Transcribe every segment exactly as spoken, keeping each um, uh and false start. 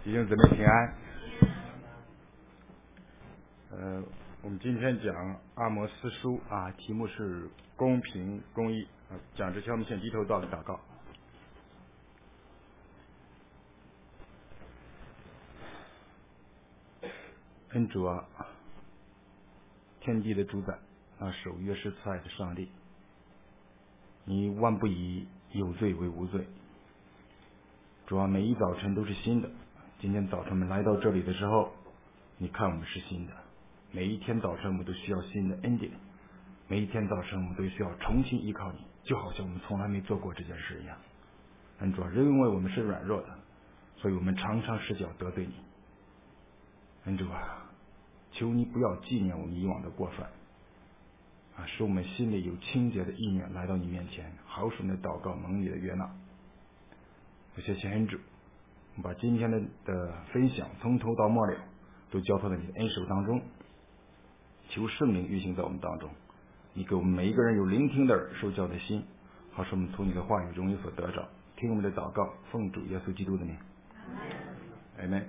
弟兄姊妹平安。呃，我们今天讲阿摩司书啊，题目是公平公义啊。讲之前我们先低头祷祷告。恩主啊，天地的主宰啊，守约是慈爱的上帝，你万不以有罪为无罪。主啊，每一早晨都是新的。今天早晨我们来到这里的时候，你看我们是新的。每一天早晨我们都需要新的恩典，每一天早晨我们都需要重新依靠你，就好像我们从来没做过这件事一样。恩主啊，因为我们是软弱的，所以我们常常失脚得罪你。恩主啊，求你不要纪念我们以往的过犯啊，使我们心里有清洁的意念来到你面前，好使我们的祷告蒙你的悦纳。我谢谢恩主，我把今天的的分享从头到末了都交托在你的恩手当中，求圣灵运行在我们当中，你给我们每一个人有聆听的耳，受教的心，好使我们从你的话语中有所得着。听我们的祷告，奉主耶稣基督的名，阿们。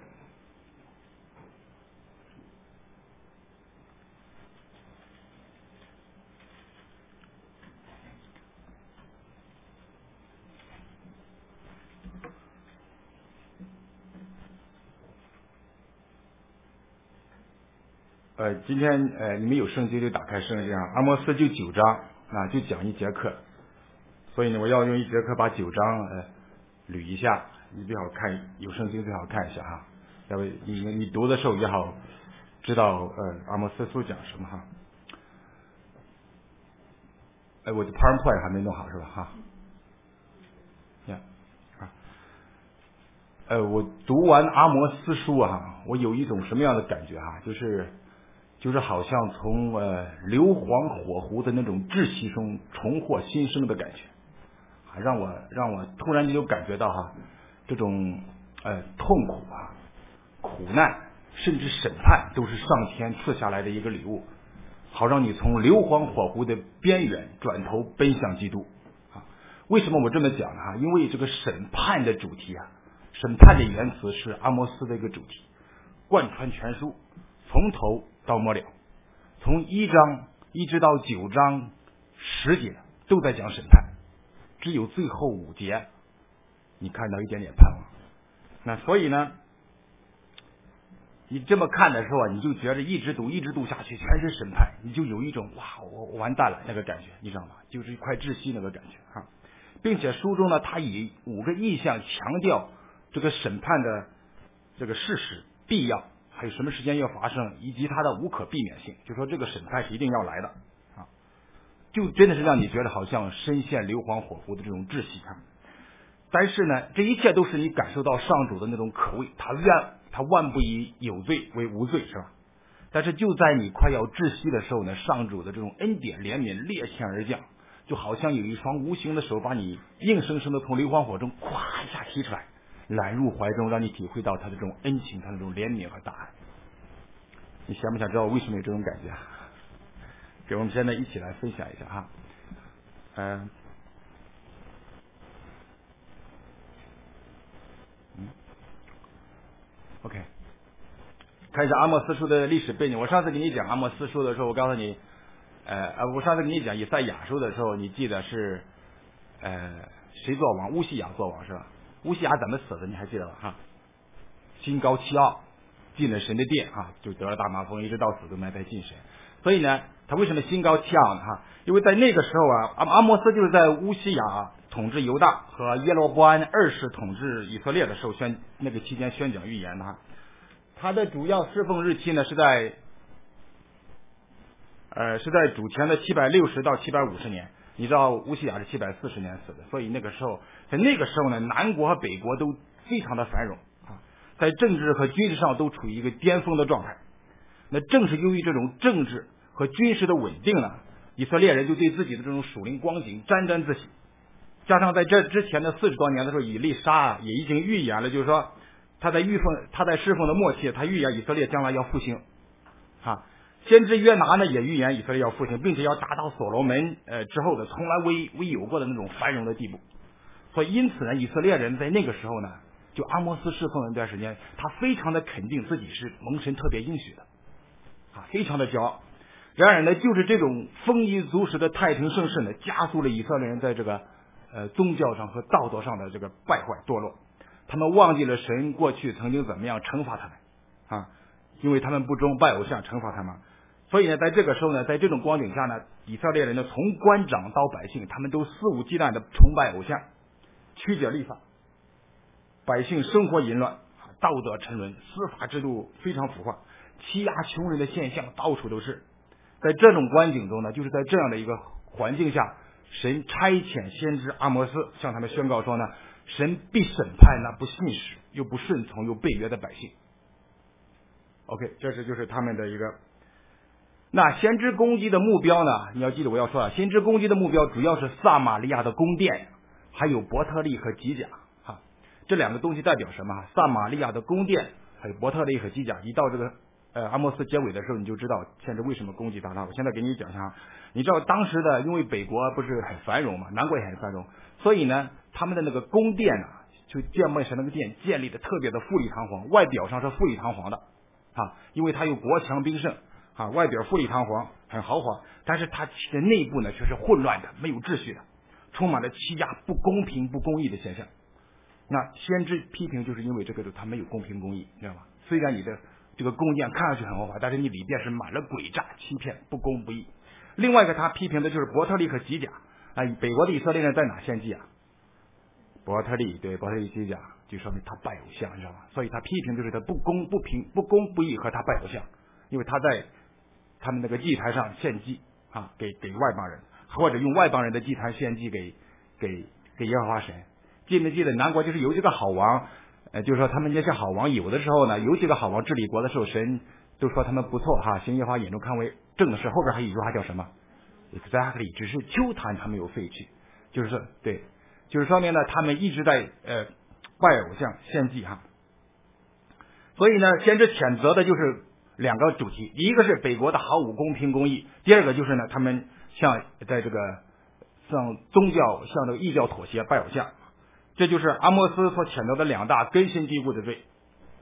呃，今天呃，你们有圣经就打开圣经啊，阿摩司就九章啊，就讲一节课，所以呢，我要用一节课把九章呃捋一下，你最好看有圣经最好看一下哈，要不你你读的时候也好知道呃阿摩司书讲什么哈。哎，我的 PowerPoint 还没弄好是吧哈？呀啊，呃，我读完阿摩司书啊，我有一种什么样的感觉哈，就是。就是好像从呃硫磺火湖的那种窒息中重获新生的感觉，啊，让我让我突然间就感觉到哈，这种呃痛苦啊、苦难，甚至审判，都是上天赐下来的一个礼物，好让你从硫磺火湖的边缘转头奔向基督啊。为什么我这么讲呢？因为这个审判的主题啊，审判的原词是阿摩司的一个主题，贯穿全书，从头到末了，从一章一直到九章十节都在讲审判，只有最后五节你看到一点点盼望。那所以呢，你这么看的时候啊，你就觉得一直读一直读下去全是审判，你就有一种哇我我完蛋了那个感觉，你知道吗？就是快窒息那个感觉啊。并且书中呢，他以五个意象强调这个审判的这个事实必要，还有什么时间要发生，以及它的无可避免性，就说这个审判是一定要来的啊，就真的是让你觉得好像深陷硫磺火湖的这种窒息啊。但是呢，这一切都是你感受到上主的那种可畏，他愿他万不以有罪为无罪，是吧？但是就在你快要窒息的时候呢，上主的这种恩典怜悯裂天而降，就好像有一双无形的手把你硬生生的从硫磺火中咵一下提出来，揽入怀中，让你体会到他的这种恩情，他的这种怜悯和大爱。你想不想知道为什么有这种感觉？给我们现在一起来分享一下哈。嗯、嗯 ，OK， 看一下阿摩司书的历史背景。我上次给你讲阿摩司书的时候，我告诉你，呃，我上次给你讲以赛亚书的时候，你记得是呃谁做王？乌西雅做王是吧？乌西雅怎么死的？你还记得吧？哈，心高气傲，进了神的殿啊，就得了大麻风，一直到死都没再进神。所以呢，他为什么心高气傲呢？哈，因为在那个时候啊，阿阿摩司就是在乌西雅统治犹大和耶罗波安二世统治以色列的时候宣那个期间宣讲预言的哈。他的主要侍奉日期呢是在呃是在主前的七百六十到七百五十年。你知道乌西雅是七百四十年死的，所以那个时候在那个时候呢，南国和北国都非常的繁荣啊，在政治和军事上都处于一个巅峰的状态。那正是由于这种政治和军事的稳定呢，以色列人就对自己的这种属灵光景沾沾自喜。加上在这之前的四十多年的时候，以利沙啊也已经预言了，就是说他在预奉他在侍奉的末期，他预言以色列将来要复兴啊。先知约拿呢也预言以色列要复兴，并且要达到所罗门呃之后的从来未未有过的那种繁荣的地步。所以因此呢，以色列人在那个时候呢， 就阿摩斯侍奉了一段时间，他非常的肯定自己是蒙神特别应许的啊，非常的骄傲。然而呢，就是这种丰衣足食的太平盛世呢，加速了以色列人在这个呃宗教上和道德上的这个败坏堕落。他们忘记了神过去曾经怎么样惩罚他们啊，因为他们不忠拜偶像惩罚他们。所以呢，在这个时候呢，在这种光景下呢，以色列人呢，从官长到百姓，他们都肆无忌惮的崇拜偶像，曲解律法，百姓生活淫乱，道德沉沦，司法制度非常腐化，欺压穷人的现象到处都是。在这种光景中呢，就是在这样的一个环境下，神差遣先知阿摩斯向他们宣告说呢，神必审判那不信实又不顺从又背约的百姓。 OK， 这是就是他们的一个。那先知攻击的目标呢，你要记得我要说啊，先知攻击的目标主要是撒玛利亚的宫殿，还有伯特利和吉甲哈，这两个东西代表什么？撒玛利亚的宫殿还有伯特利和吉甲。一到这个呃阿摩斯结尾的时候，你就知道先知为什么攻击他了。我现在给你讲一下，你知道当时的因为北国不是很繁荣嘛，南国也很繁荣，所以呢他们的那个宫殿啊，就建门神那个殿建立的特别的富丽堂皇，外表上是富丽堂皇的啊，因为它有国强兵盛啊，外表富丽堂皇很豪华，但是它的内部呢却是混乱的，没有秩序的，充满了欺压、不公平、不公义的现象。那先知批评就是因为这个，它没有公平公义，你知道吗？虽然你的这个宫殿看上去很豪华，但是你里边是满了诡诈、欺骗、不公不义。另外一个他批评的就是伯特利和吉甲啊，北国的以色列人在哪献祭啊？伯特利，对，伯特利吉甲，就说明他拜偶像，你知道吗？所以他批评就是他不公不平、不公不义和他拜偶像，因为他在他们那个祭坛上献祭啊，给给外邦人，或者用外邦人的祭坛献祭给给给耶和华神。记没记得南国就是有几个好王，呃，就是说他们那些好王有的时候呢，有几个好王治理国的时候，神都说他们不错哈，行耶和华眼中看为正的事。后边还有一句话叫什么 ？Exactly， 只是秋坛他们有废去，就是说对，就是说明呢，他们一直在呃拜偶像献祭哈。所以呢，先知谴责的就是两个主题，一个是北国的毫无公平公义，第二个就是呢，他们向在这个向宗教向这个异教妥协拜偶像，这就是阿摩斯所谴责的两大根深蒂固的罪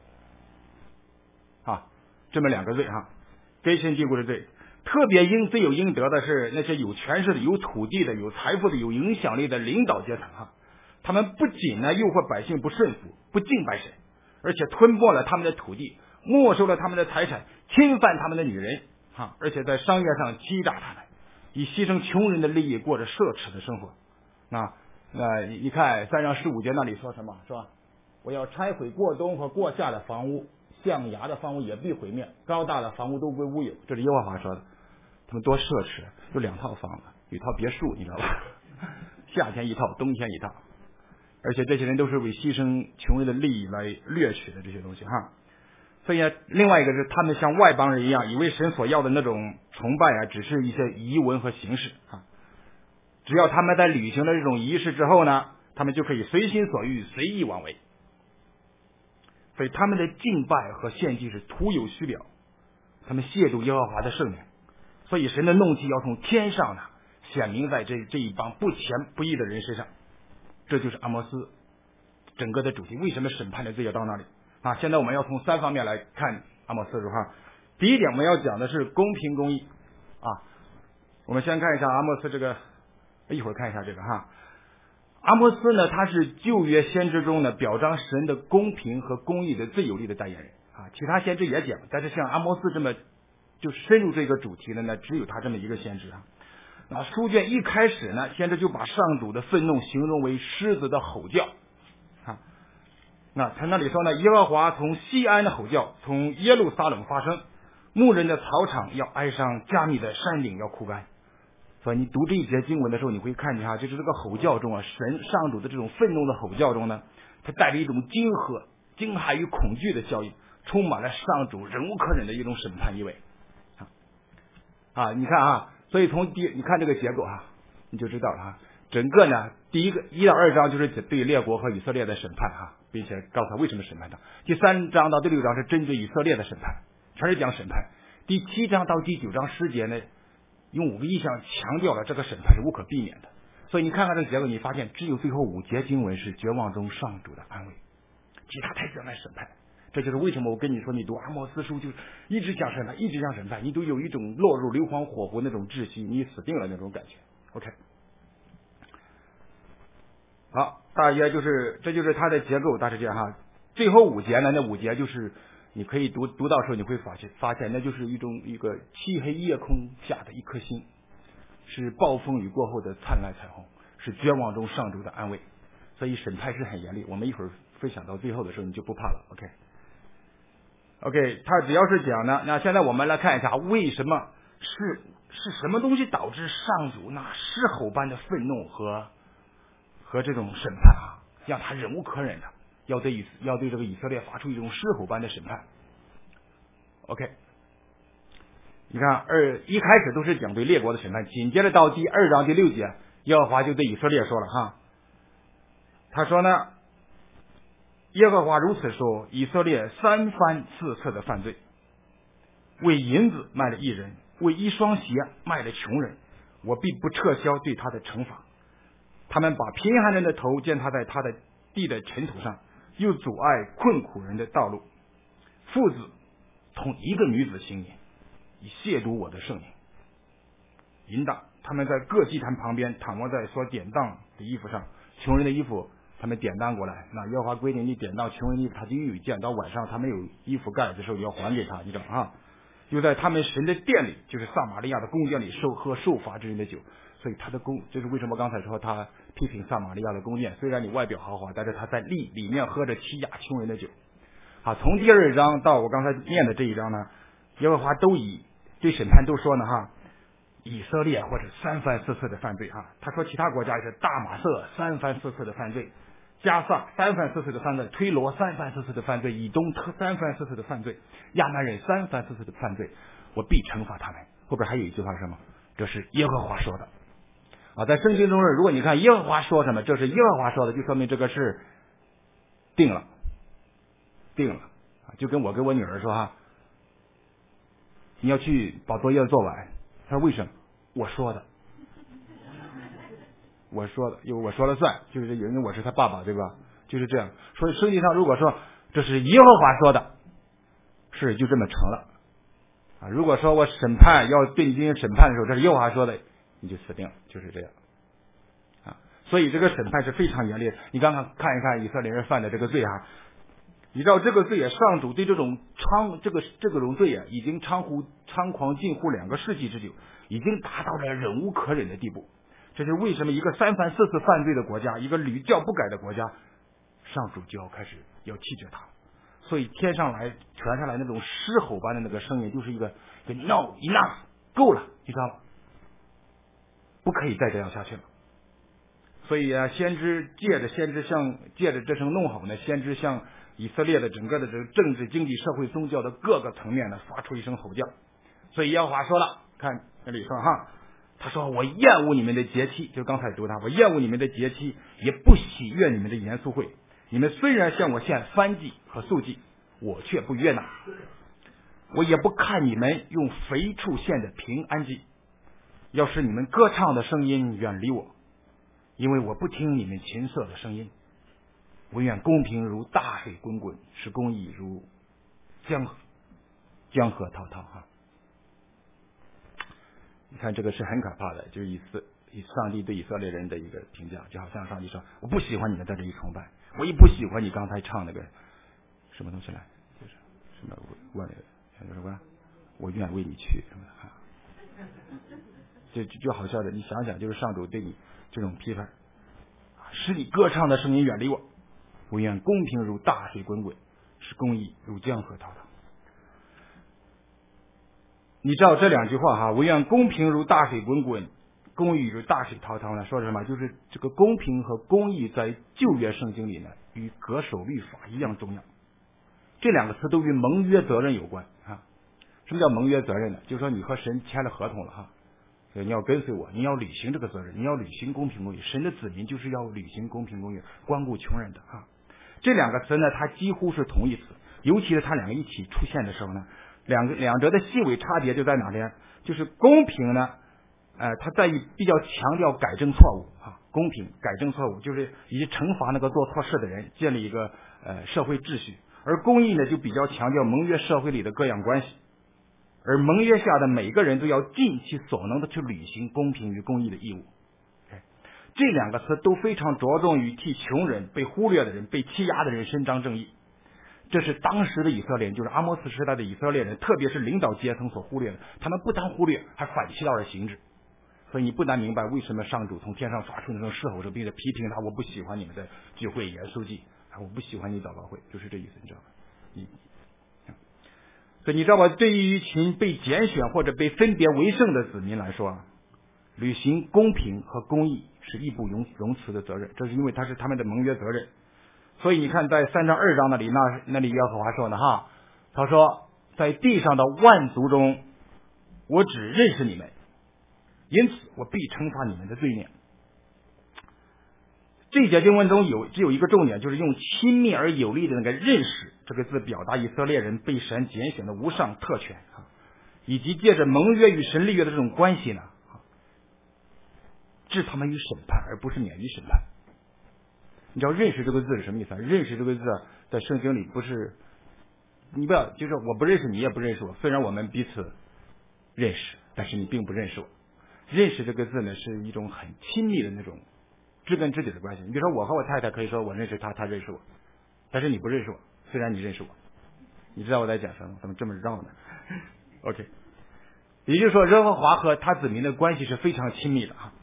啊，这么两个罪哈，根深蒂固的罪。特别应罪有应得的是那些有权势的、有土地的、有财富的、有影响力的领导阶层哈，他们不仅呢诱惑百姓不顺服、不敬拜神，而且吞没了他们的土地，没收了他们的财产，侵犯他们的女人啊，而且在商业上欺诈他们，以牺牲穷人的利益过着奢侈的生活。那那你看三章十五节那里说什么是吧？我要拆毁过冬和过夏的房屋，象牙的房屋也必毁灭，高大的房屋都归乌有。这是耶和华说的。他们多奢侈，有两套房子，有一套别墅，你知道吧？夏天一套，冬天一套，而且这些人都是为牺牲穷人的利益来掠取的这些东西哈。所以呢，另外一个是他们像外邦人一样，以为神所要的那种崇拜啊，只是一些仪文和形式啊。只要他们在履行了这种仪式之后呢，他们就可以随心所欲、随意妄为。所以他们的敬拜和献祭是徒有虚表，他们亵渎耶和华的圣名。所以神的怒气要从天上呢显明在这这一帮不虔不义的人身上。这就是阿摩斯整个的主题。为什么审判的罪要到那里啊？现在我们要从三方面来看阿摩斯书哈。第一点我们要讲的是公平公义啊。我们先看一下阿摩斯这个，一会儿看一下这个哈。阿摩斯呢，他是旧约先知中呢表彰神的公平和公义的最有力的代言人啊。其他先知也讲，但是像阿摩斯这么就深入这个主题的呢，只有他这么一个先知啊。那书卷一开始呢，先知就把上主的愤怒形容为狮子的吼叫啊。那他那里说呢，耶和华从西安的吼叫，从耶路撒冷发声，牧人的草场要哀伤，加密的山顶要枯干。所以你读这一节经文的时候，你会看见哈，就是这个吼叫中啊，神上主的这种愤怒的吼叫中呢，它带着一种惊吓、惊骇与恐惧的效应，充满了上主忍无可忍的一种审判意味。啊，你看啊，所以从第你看这个结构哈、啊，你就知道了哈。整个呢，第一个一到二章就是对列国和以色列的审判哈、啊，并且告诉他为什么审判他。第三章到第六章是针对以色列的审判，全是讲审判。第七章到第九章十节呢，用五个意象强调了这个审判是无可避免的。所以你看看这个结构，你发现只有最后五节经文是绝望中上主的安慰， 其他太讲来审判。这就是为什么我跟你说，你读阿摩斯书就一直讲审判，一直讲审判，你都有一种落入硫磺火湖那种窒息，你死定了那种感觉。OK， 好，大约就是这就是它的结构，大致这样哈。最后五节呢，那五节就是你可以读读到时候你会发现发现那就是一种一个漆黑夜空下的一颗星，是暴风雨过后的灿烂彩虹，是绝望中上主的安慰。所以审判是很严厉，我们一会儿分享到最后的时候你就不怕了。 OK OK， 他主要是讲呢，那现在我们来看一下为什么是是什么东西导致上主那狮吼般的愤怒和和这种审判啊，让他忍无可忍的要对以要对这个以色列发出一种狮吼般的审判。 OK， 你看二一开始都是讲对列国的审判，紧接着到第二章第六节，耶和华就对以色列说了哈，他说呢，耶和华如此说，以色列三番四次的犯罪，为银子卖了一人，为一双鞋卖了穷人，我必不撤销对他的惩罚。他们把贫寒人的头践踏在他的地的尘土上，又阻碍困苦人的道路。父子同一个女子行淫，以亵渎我的圣名。淫荡，他们在各祭坛旁边躺卧在所典当的衣服上，穷人的衣服他们典当过来，那耶和华规定你典当穷人衣服，他就有一件，到晚上他没有衣服盖的时候要还给他，你知道啊？又在他们神的殿里，就是撒玛利亚的宫殿里受喝受罚之人的酒。所以他的宫，就是为什么刚才说他批评撒玛利亚的宫殿，虽然你外表豪华，但是他在里里面喝着欺压穷人的酒。好，从第二章到我刚才念的这一章呢，耶和华都以对审判都说呢哈，以色列或者三番四次的犯罪哈，他说其他国家也是大马色三番四次的犯罪，加萨三番四次的犯罪，推罗三番四次的犯罪，以东三番四次的犯罪，亚曼人三番四次的犯罪，我必惩罚他们。后边还有一句话是什么？这是耶和华说的啊，在圣经中，如果你看耶和华说什么，这是耶和华说的，就说明这个是定了，定了啊，就跟我跟我女儿说哈，你要去把作业做完，她说为什么？我说的，我说的，因为我说了算，就是因为我是他爸爸，对吧？就是这样。所以圣经上如果说这是耶和华说的，是就这么成了啊。如果说我审判要对你进行审判的时候，这是耶和华说的，你就死定了，就是这样啊。所以这个审判是非常严厉的。你刚刚看一看以色列人犯的这个罪啊，你知道这个罪啊，上主对这种猖这个这个种罪啊，已经猖乎猖狂近乎两个世纪之久，已经达到了忍无可忍的地步。这是为什么一个三番四次犯罪的国家，一个屡教不改的国家，上主就要开始要弃绝他。所以天上来传上来那种狮吼般的那个声音，就是一个 no enough 够了，你知道吗？不可以再这样下去了。所以啊，先知借着先知向借着这声怒吼呢，先知向以色列的整个的这个政治、经济、社会、宗教的各个层面呢，发出一声吼叫。所以耶和华说了，看这里说哈，他说我厌恶你们的节期，就刚才读他，我厌恶你们的节期，也不喜悦你们的严肃会。你们虽然向我献燔祭和素祭，我却不悦纳。我也不看你们用肥畜献的平安祭。要是你们歌唱的声音远离我，因为我不听你们琴瑟的声音。我愿公平如大水滚滚，使公义如江河江河滔滔哈。你看这个是很可怕的，就是以色以上帝对以色列人的一个评价，就好像上帝说我不喜欢你们在这里崇拜，我也不喜欢你刚才唱那个什么东西来，就是什么我那个什么我愿为你去什么哈，就就就好笑的，你想想，就是上主对你这种批判，使你歌唱的声音远离我。我愿公平如大水滚滚，使公义如江河滔滔。你知道这两句话哈，我愿公平如大水滚滚，公义如大水滔滔呢，说什么？就是这个公平和公义在旧约圣经里呢，与恪守律法一样重要。这两个词都与盟约责任有关啊。什么叫盟约责任呢？就是说你和神签了合同了哈，你要跟随我，你要履行这个责任，你要履行公平公义。神的子民就是要履行公平公义，关顾穷人的啊。这两个词呢，它几乎是同义词，尤其是它两个一起出现的时候呢，两个两者的细微差别就在哪里？就是公平呢， 呃，他在于比较强调改正错误啊，公平改正错误，就是以惩罚那个做错事的人，建立一个呃社会秩序。而公义呢，就比较强调盟约社会里的各样关系，而盟约下的每个人都要尽其所能的去履行公平与公义的义务。这两个词都非常着重于替穷人、被忽略的人、被欺压的人伸张正义。这是当时的以色列人，就是阿摩斯时代的以色列人，特别是领导阶层所忽略的。他们不但忽略，还反其道而行之。所以你不难明白为什么上主从天上发出那种嘶吼声，并且批评他：“我不喜欢你们的聚会、严肃祭，我不喜欢你祷告会。”就是这意思，你知道吗？你，所以你知道吧？对于一群被拣选或者被分别为圣的子民来说，履行公平和公义是义不容容辞的责任，这是因为他是他们的盟约责任。所以你看，在三章二章那里，那那里耶和华说呢，哈，他说，在地上的万族中，我只认识你们，因此我必惩罚你们的罪孽。这节经文中有只有一个重点，就是用亲密而有力的那个认识这个字表达以色列人被神拣选的无上特权，以及借着盟约与神立约的这种关系呢，置他们于审判，而不是免于审判。你知道认识这个字是什么意思啊？认识这个字在圣经里不是，你不要就是我不认识你，也不认识我，虽然我们彼此认识，但是你并不认识我。认识这个字呢，是一种很亲密的那种知根知底的关系。你比如说我和我太太可以说我认识她，她认识我，但是你不认识我，虽然你认识我。你知道我在讲什么？怎么这么绕呢 ？OK， 也就是说，耶和华和他子民的关系是非常亲密的啊，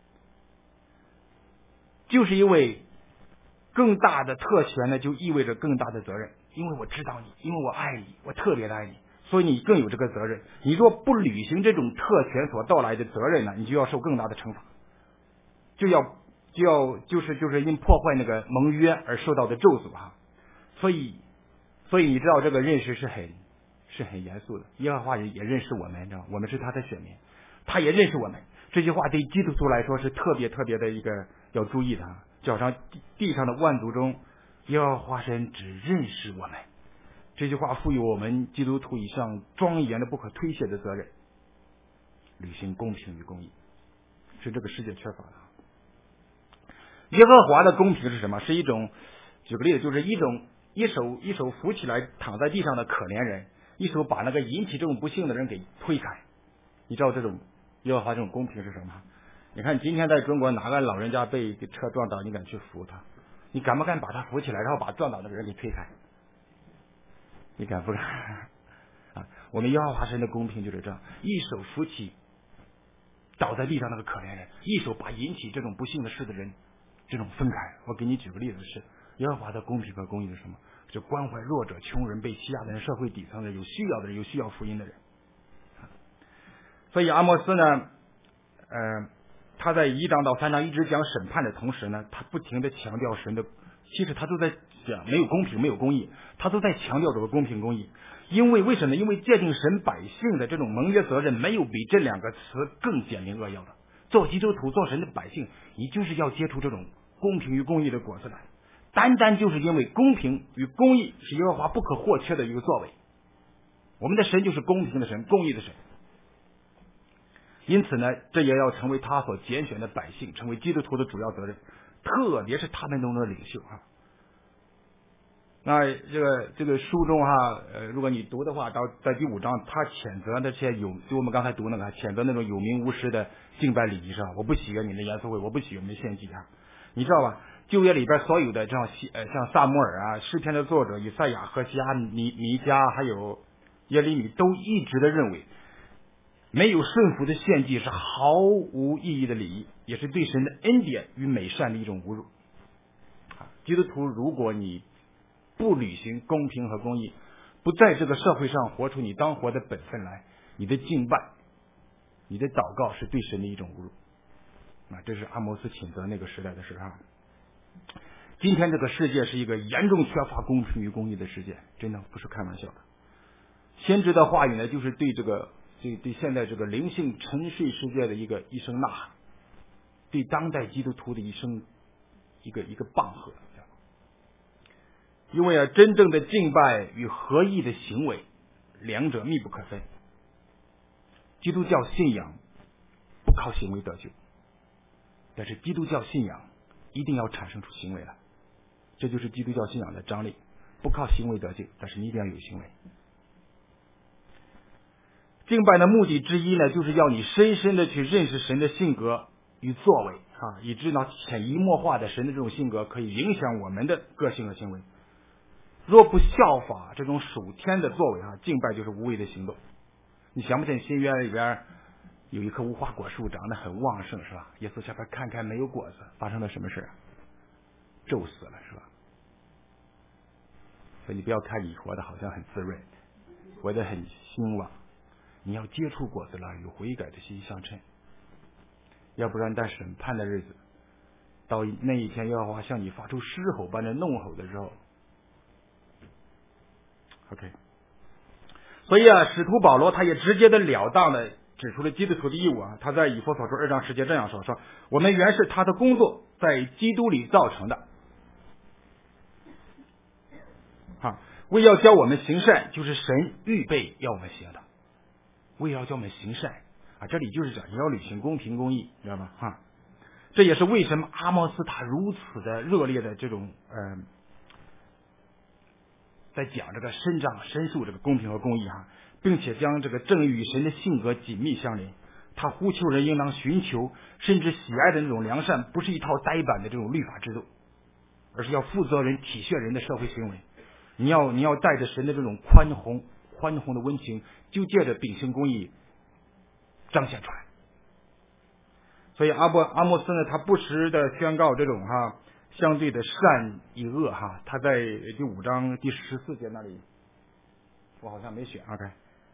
就是因为更大的特权呢，就意味着更大的责任。因为我知道你，因为我爱你，我特别的爱你，所以你更有这个责任。你若不履行这种特权所到来的责任呢，你就要受更大的惩罚，就要就要就是就是因破坏那个盟约而受到的咒诅啊。所以所以你知道这个认识是很是很严肃的。耶和华也认识我们，你知道，我们是他的选民，他也认识我们。这句话对基督徒来说是特别特别的一个要注意的啊。脚上地上的万族中，耶和华神只认识我们。这句话赋予我们基督徒一项庄严的不可推卸的责任，履行公平与公义，是这个世界缺乏的。耶和华的公平是什么？是一种，举个例子，就是一种一手一手扶起来躺在地上的可怜人，一手把那个引起这种不幸的人给推开。你知道这种耶和华这种公平是什么？你看今天在中国，哪个老人家被车撞倒，你敢去扶他？你敢不敢把他扶起来，然后把撞倒那个人给推开？你敢不敢啊？我们耶和华神的公平就是这样，一手扶起倒在地上那个可怜人，一手把引起这种不幸的事的人这种分开。我给你举个例子，是耶和华的公平和公义是什么？就关怀弱者、穷人、被欺压的人、社会底层的人、有需要的人、有需要福音的人。所以阿摩斯呢，呃他在一章到三章一直讲审判的同时呢，他不停的强调神的，其实他都在讲没有公平没有公义，他都在强调这个公平公义。因为为什么呢？因为界定神百姓的这种盟约责任，没有比这两个词更简明扼要的。做基督徒做神的百姓，你就是要接触这种公平与公义的果子来。单单就是因为公平与公义是耶和华不可或缺的一个作为，我们的神就是公平的神，公义的神。因此呢，这也要成为他所拣选的百姓，成为基督徒的主要责任，特别是他们中的领袖啊。那这个这个书中哈，呃，如果你读的话，到在第五章，他谴责那些有，就我们刚才读那个，谴责那种有名无实的敬拜礼仪上，我不喜悦你们的严肃会，我不喜悦你们的献祭啊，你知道吧？旧约里边所有的这样呃像撒母耳啊、诗篇的作者以赛亚、何西阿、弥弥迦还有耶利米，都一直的认为，没有顺服的献祭是毫无意义的礼仪，也是对神的恩典与美善的一种侮辱。基督徒，如果你不履行公平和公义，不在这个社会上活出你当活的本分来，你的敬拜、你的祷告是对神的一种侮辱。啊，这是阿摩斯谴责那个时代的事啊。今天这个世界是一个严重缺乏公平与公义的世界，真的不是开玩笑的。先知的话语呢，就是对这个对对现在这个灵性沉睡世界的一个一声呐喊，对当代基督徒的一声一个一个棒喝。因为啊，真正的敬拜与合意的行为，两者密不可分。基督教信仰不靠行为得救。但是基督教信仰一定要产生出行为来，这就是基督教信仰的张力。不靠行为得救，但是你一定要有行为。敬拜的目的之一呢，就是要你深深的去认识神的性格与作为啊，以致呢潜移默化的神的这种性格可以影响我们的个性和行为。若不效法这种属天的作为啊，敬拜就是无谓的行动。你想不想新约里边有一棵无花果树长得很旺盛是吧？耶稣下边看看没有果子，发生了什么事？咒死了是吧？所以你不要看你活得好像很滋润，活得很兴旺，你要结出果子来，有悔改的心相称。要不然在审判的日子，到那一天耶和华向你发出狮吼般的怒吼的时候 OK， 所以啊，使徒保罗他也直接的了当的指出了基督徒的义务啊。他在以弗所书二章十节这样说：说我们原是他的工作，在基督里造成的啊，为要教我们行善，就是神预备要我们行的，为要教我们行善啊。这里就是讲你要履行公平公义，知道吗？啊，这也是为什么阿摩斯他如此的热烈的这种呃。在讲这个伸张申诉这个公平和公义哈，并且将这个正义与神的性格紧密相连。他呼求人应当寻求甚至喜爱的那种良善，不是一套呆板的这种律法制度，而是要负责人体恤人的社会行为。你要你要带着神的这种宽宏宽宏的温情，就借着秉行公义彰显出来。所以阿波阿莫斯呢，他不时的宣告这种哈。相对的善与恶哈，他在第五章第十四节那里，我好像没选 OK，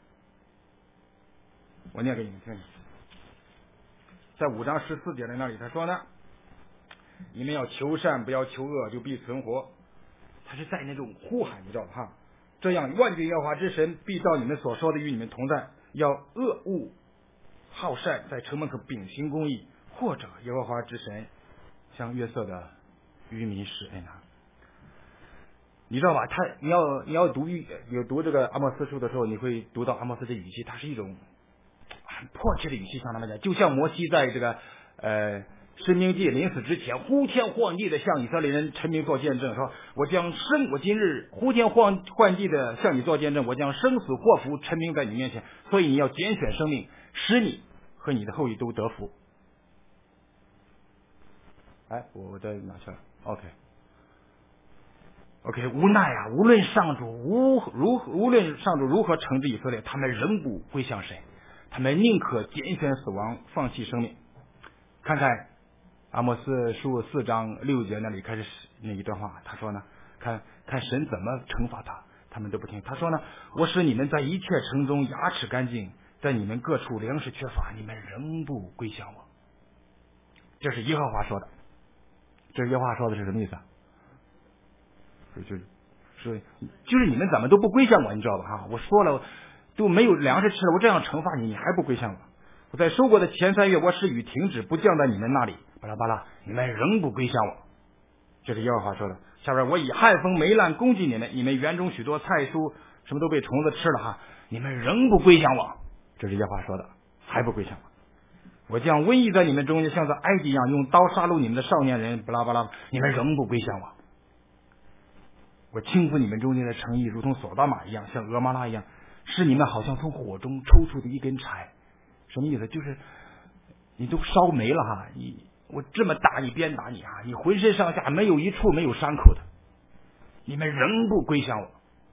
我念给你们听。在五章十四节的那里，他说呢，你们要求善，不要求恶，就必存活。他是在那种呼喊，你知道哈，这样万军耶和华之神必照你们所说的与你们同在。要恶恶好善，在城门口秉行公义，或者耶和华之神像约瑟的渔民施恩啊，你知道吧？他你要你要读语有读这个阿莫斯书的时候，你会读到阿莫斯的语气，他是一种很迫切的语气向他们讲，就像摩西在这个呃申命记临死之前，呼天唤地的向以色列人陈明做见证，说我将生我今日呼天唤唤地的向你做见证，我将生死祸福陈明在你面前，所以你要拣选生命，使你和你的后裔都得福。哎，我在哪去了？ OK OK， 无奈啊，无论上主无如无论上主如何惩治以色列，他们仍不归向神，他们宁可拣选死亡，放弃生命。看看阿摩斯书四章六节那里开始那一段话，他说呢，看看神怎么惩罚他，他们都不听。他说呢，我使你们在一切城中牙齿干净，在你们各处粮食缺乏，你们仍不归向我。这是耶和华说的。这些话说的是什么意思啊？就是说，就是你们怎么都不归向我，你知道吧？哈，我说了都没有粮食吃了，我这样惩罚你，你还不归向我？我在收获的前三月，我使雨停止，不降在你们那里，巴拉巴拉，你们仍不归向我。这是耶和华说的。下边我以旱风霉烂攻击你们，你们园中许多菜蔬什么都被虫子吃了哈，你们仍不归向我。这是耶和华说的，还不归向我。我将瘟疫在你们中间，像在埃及一样，用刀杀戮你们的少年人，巴拉巴拉，你们仍不归向我。我轻抚你们中间的诚意，如同索大玛一样，像俄玛拉一样，使你们好像从火中抽出的一根柴。什么意思？就是你都烧没了哈，你我这么打你，鞭打你啊，你浑身上下没有一处没有伤口的，你们仍不归向我。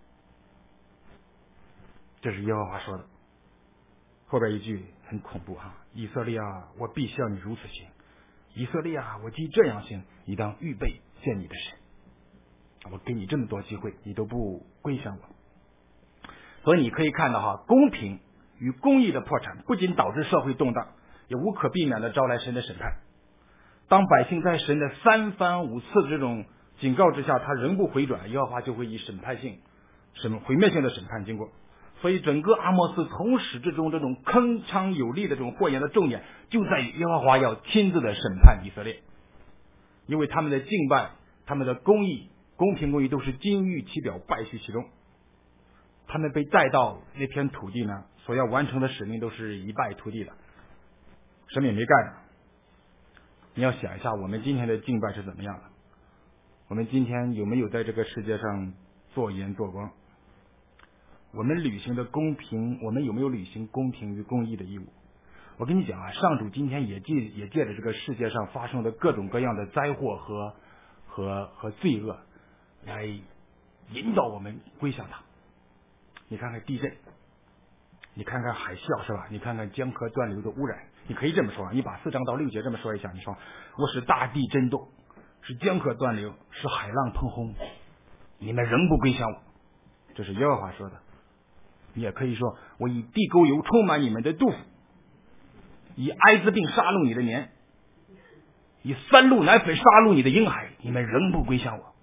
这是耶和华说的。后边一句很恐怖哈，以色列啊，我必向你如此行。以色列啊，我既这样行，你当预备见你的神。我给你这么多机会，你都不归向我。所以你可以看到哈，公平与公义的破产，不仅导致社会动荡，也无可避免的招来神的审判。当百姓在神的三番五次的这种警告之下，他仍不回转，耶和华就会以审判性、审毁灭性的审判经过。所以整个阿摩斯从始至终这种铿锵有力的这种祸言的重点，就在于耶和华要亲自的审判以色列，因为他们的敬拜、他们的公义、公平公义都是金玉其表，败絮其中。他们被带到那片土地呢，所要完成的使命都是一败涂地的。 什么也没干。你要想一下，我们今天的敬拜是怎么样的？我们今天有没有在这个世界上做盐做光？我们履行的公平，我们有没有履行公平与公义的义务？我跟你讲啊，上主今天也借也借着这个世界上发生的各种各样的灾祸和和和罪恶，来引导我们归向他。你看看地震，你看看海啸，是吧？你看看江河断流的污染，你可以这么说，你把四章到六节这么说一下，你说我使大地震动，使江河断流，使海浪喷轰，你们仍不归向我，这是耶和华说的。你也可以说，我以地沟油充满你们的肚腹，以艾滋病杀戮你的年，以三鹿奶粉杀戮你的婴孩，你们仍不归向我。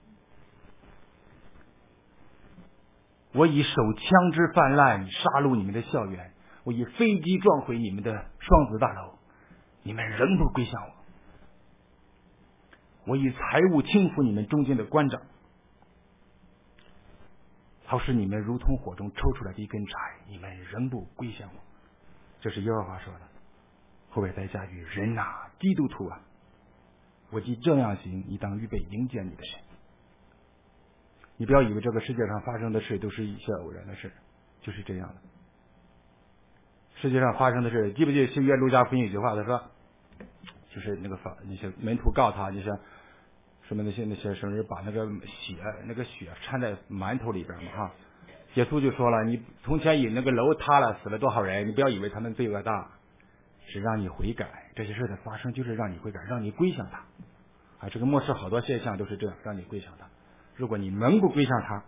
我以手枪支泛滥杀戮你们的校园，我以飞机撞毁你们的双子大楼，你们仍不归向我。我以财物轻浮你们中间的官长，好使你们如同火中抽出来的一根柴，你们仍不归向我。这是耶和华说的。后边再加句，人啊，基督徒啊，我既这样行，你当预备迎接你的神。你不要以为这个世界上发生的事都是一些偶然的事，就是这样的。世界上发生的事，记不记得新约路加福音有句话，他说，就是那个法那些门徒告他，就是什么那些那些什么人把那个血那个血掺在馒头里边嘛哈。耶稣就说了，你从前有那个楼塌了，死了多少人，你不要以为他们罪恶大，是让你悔改。这些事的发生就是让你悔改，让你归向他啊。这个末世好多现象都是这样，让你归向他。如果你能不归向他，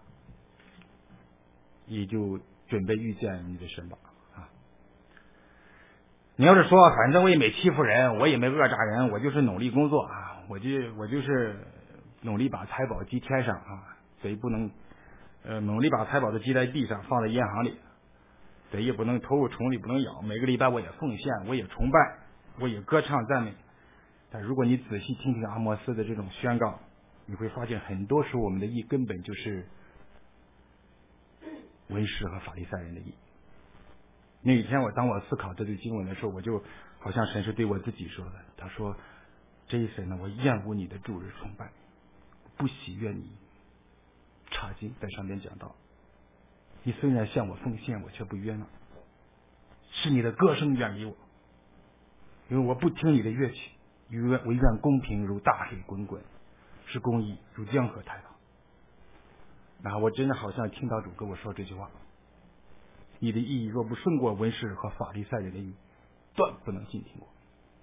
你就准备遇见你的神吧啊！你要是说反正我也没欺负人，我也没讹诈人，我就是努力工作啊，我就我就是努力把财宝积天上啊，贼不能呃努力把财宝都积在地上，放在银行里，贼也不能偷，虫也不能咬。每个礼拜我也奉献，我也崇拜，我也歌唱赞美。但如果你仔细听听阿摩斯的这种宣告，你会发现很多时候我们的义根本就是文士和法利赛人的义。那一天我当我思考这对经文的时候，我就好像神是对我自己说的，他说这一神呢，我厌恶你的主日崇拜，不喜悦你查经在上面讲道，你虽然向我奉献，我却不悦纳，是你的歌声远离我，因为我不听你的乐曲，唯愿公平如大水滚滚，是公义如江河滔滔。那我真的好像听到主跟我说这句话，你的义若不胜过文士和法利赛人的义，断不能进天国。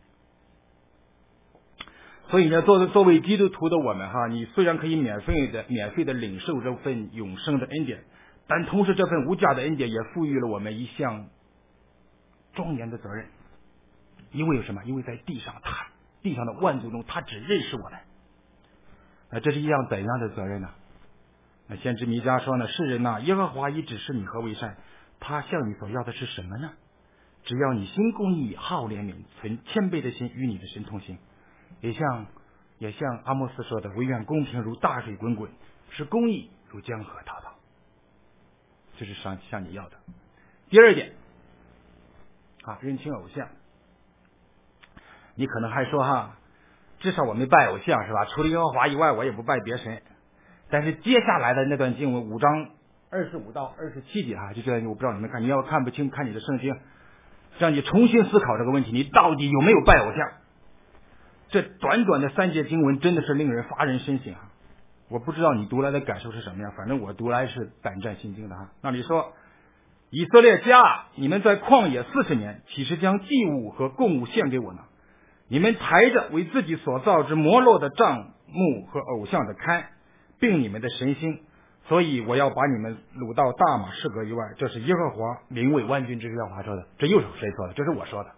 所以呢，作为作为基督徒的我们哈，你虽然可以免费的免费的领受这份永生的恩典，但同时这份无价的恩典也赋予了我们一项庄严的责任。因为有什么？因为在地上，他地上的万族中，他只认识我们。那这是一样怎样的责任呢？那先知弥迦说呢，世人呐，耶和华已指示你何为善，他向你所要的是什么呢？只要你心公义，好怜悯，存谦卑的心，与你的神同行。也像也像阿莫斯说的，唯愿公平如大水滚滚，是公义如江河滔滔。这是上向你要的。第二点啊，认清偶像。你可能还说哈，至少我没拜偶像是吧？除了耶和华以外，我也不拜别神。但是接下来的那段经文五章二十五到二十七节啊，就这样，我不知道你们看，你要看不清，看你的圣经，让你重新思考这个问题，你到底有没有拜偶像？这短短的三节经文真的是令人发人深省啊！我不知道你读来的感受是什么样，反正我读来是胆战心惊的哈。那里说，以色列家，你们在旷野四十年，岂是将祭物和供物献给我呢？你们抬着为自己所造之摩洛的帐幕和偶像的龛，并你们的神星，所以我要把你们掳到大马士革以外。这是耶和华名为万军之耶和华说的。这又是谁说的？这是我说的。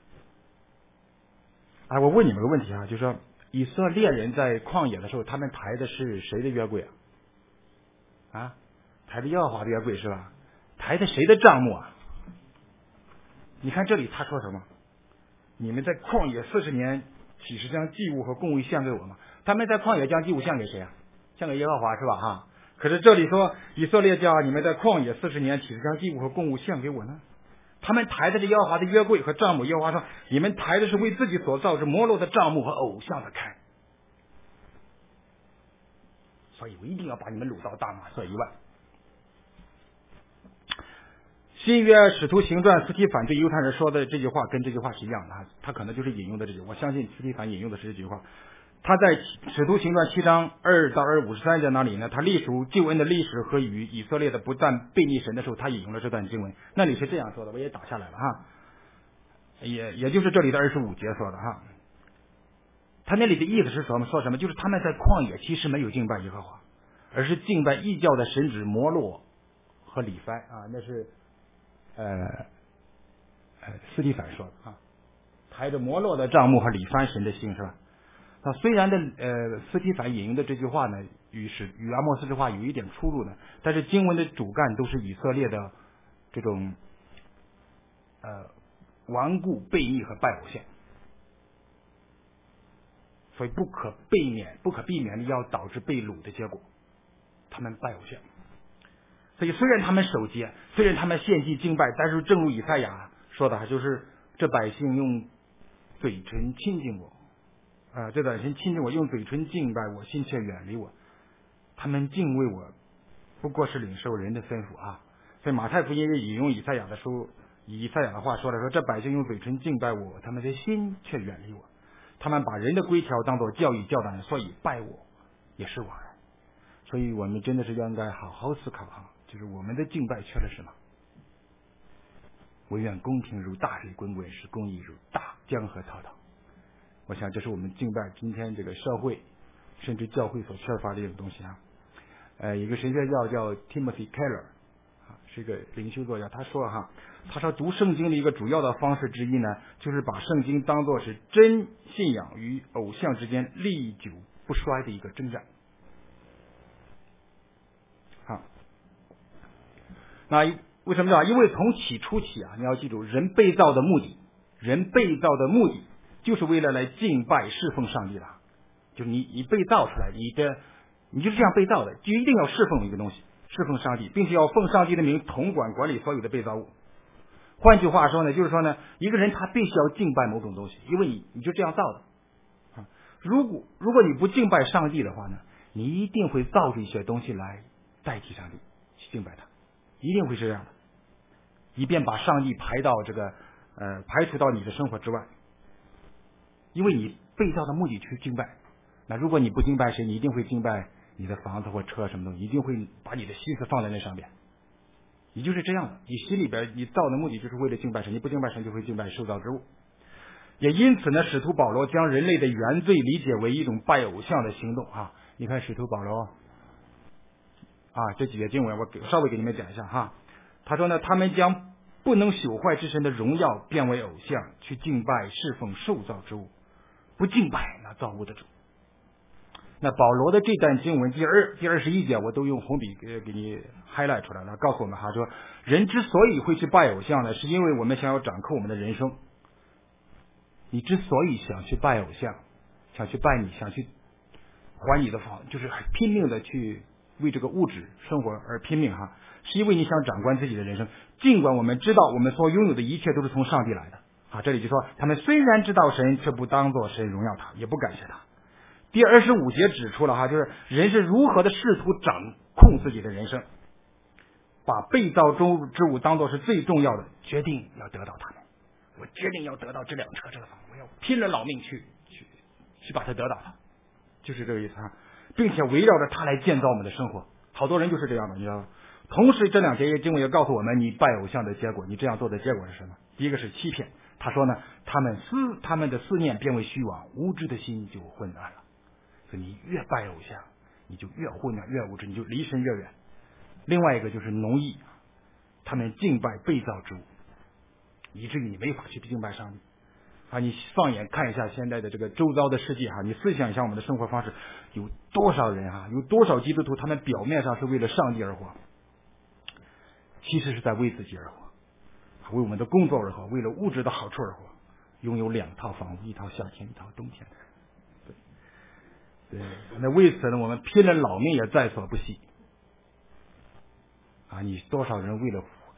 哎，我问你们个问题啊，就是说以色列人在旷野的时候，他们抬的是谁的约柜啊？啊，抬的耶和华的约柜是吧？抬的谁的帐幕啊？你看这里他说什么？你们在旷野四十年，岂是将祭物和供物献给我吗？他们在旷野将祭物献给谁啊？献给耶和华是吧？哈。可是这里说以色列家，你们在旷野四十年，岂是将祭物和供物献给我呢？ 他们抬的是耶和华的约柜和帐幕。耶和华说，你们抬的是为自己所造之摩洛的帐幕和偶像的龛，所以我一定要把你们掳到大马色以外。新约使徒行传，斯提反对犹太人说的这句话跟这句话是一样的，他可能就是引用的这句，我相信斯提反引用的是这句话。他在使徒行传七章二到二五十三节那里呢，他历数救恩的历史和与以色列的不但背逆神的时候，他引用了这段经文。那里是这样说的，我也打下来了哈，也也就是这里的二十五节说的哈。他那里的意思是什么？说什么？就是他们在旷野其实没有敬拜耶和华，而是敬拜异教的神祇摩洛和里番啊，那是呃呃斯蒂凡说的啊，抬着摩洛的帐幕和里番神的星是吧？那虽然的呃斯提凡引用的这句话呢，与是与阿莫斯之话有一点出入呢，但是经文的主干都是以色列的这种呃顽固悖逆和拜偶像，所以不可避免不可避免的要导致被掳的结果，他们拜偶像。所以虽然他们守节，虽然他们献祭敬拜，但是正如以赛亚说的，就是这百姓用嘴唇亲近我啊、呃，这百姓亲近我，用嘴唇敬拜我，心却远离我。他们敬畏我，不过是领受人的吩咐啊。所以马太福音也引用以赛亚的书，以赛亚的话说了，说这百姓用嘴唇敬拜我，他们的心却远离我。他们把人的规条当作教育教导人，所以拜我也是枉然。所以我们真的是应该好好思考哈，就是我们的敬拜缺了什么？唯愿公平如大水滚滚，使公义如大江河滔滔。我想这是我们敬拜今天这个社会甚至教会所缺乏的一种东西啊。呃，一个神学家叫 Timothy Keller 啊，是一个灵修作家，他说哈，他说读圣经的一个主要的方式之一呢，就是把圣经当作是真信仰与偶像之间历久不衰的一个征战。好，那为什么呢？因为从起初起啊，你要记住，人被造的目的，人被造的目的就是为了来敬拜侍奉上帝的。就是你你被造出来，你的你就是这样被造的，就一定要侍奉一个东西，侍奉上帝，并且要奉上帝的名统管管理所有的被造物。换句话说呢，就是说呢，一个人他必须要敬拜某种东西，因为你你就这样造的啊。如果如果你不敬拜上帝的话呢，你一定会造出一些东西来代替上帝去敬拜他，一定会是这样的，以便把上帝排到这个呃排除到你的生活之外。因为你被造的目的去敬拜，那如果你不敬拜谁，你一定会敬拜你的房子或车什么东西，一定会把你的心思放在那上面。你就是这样的，你心里边你造的目的就是为了敬拜神，你不敬拜神就会敬拜受造之物。也因此呢，使徒保罗将人类的原罪理解为一种拜偶像的行动啊。你看使徒保罗啊，这几节经文我给稍微给你们讲一下哈。他说呢，他们将不能朽坏之神的荣耀变为偶像，去敬拜侍奉受造之物，不敬拜那造物的主。那保罗的这段经文第二第二十一节，我都用红笔给给你 highlight 出来了，告诉我们哈，说人之所以会去拜偶像呢，是因为我们想要掌控我们的人生。你之所以想去拜偶像，想去拜你，想去还你的房，就是拼命的去为这个物质生活而拼命哈，是因为你想掌管自己的人生。尽管我们知道我们所拥有的一切都是从上帝来的啊，这里就说他们虽然知道神，却不当作神荣耀他，也不感谢他。第二十五节指出了哈，就是人是如何的试图掌控自己的人生，把被造之物当作是最重要的，决定要得到他们。我决定要得到这辆车这个房，我要拼了老命去去去把它得到它，就是这个意思啊，并且围绕着它来建造我们的生活。好多人就是这样的，你知道吗？同时这两节经文也告诉我们，你拜偶像的结果，你这样做的结果是什么？第一个是欺骗。他说呢，他们思他们的思念变为虚妄，无知的心就昏暗了。所以你越拜偶像，你就越昏暗，越无知，你就离神越远。另外一个就是农役，他们敬拜被造之物，以至于你没法去敬拜上帝啊！你放眼看一下现在的这个周遭的世界哈，你思想一下我们的生活方式，有多少人啊，有多少基督徒，他们表面上是为了上帝而活，其实是在为自己而活，为我们的工作而活，为了物质的好处而活，拥有两套房屋，一套夏天，一套冬天。对，对，那为此呢，我们拼了老命也在所不惜啊！你多少人为了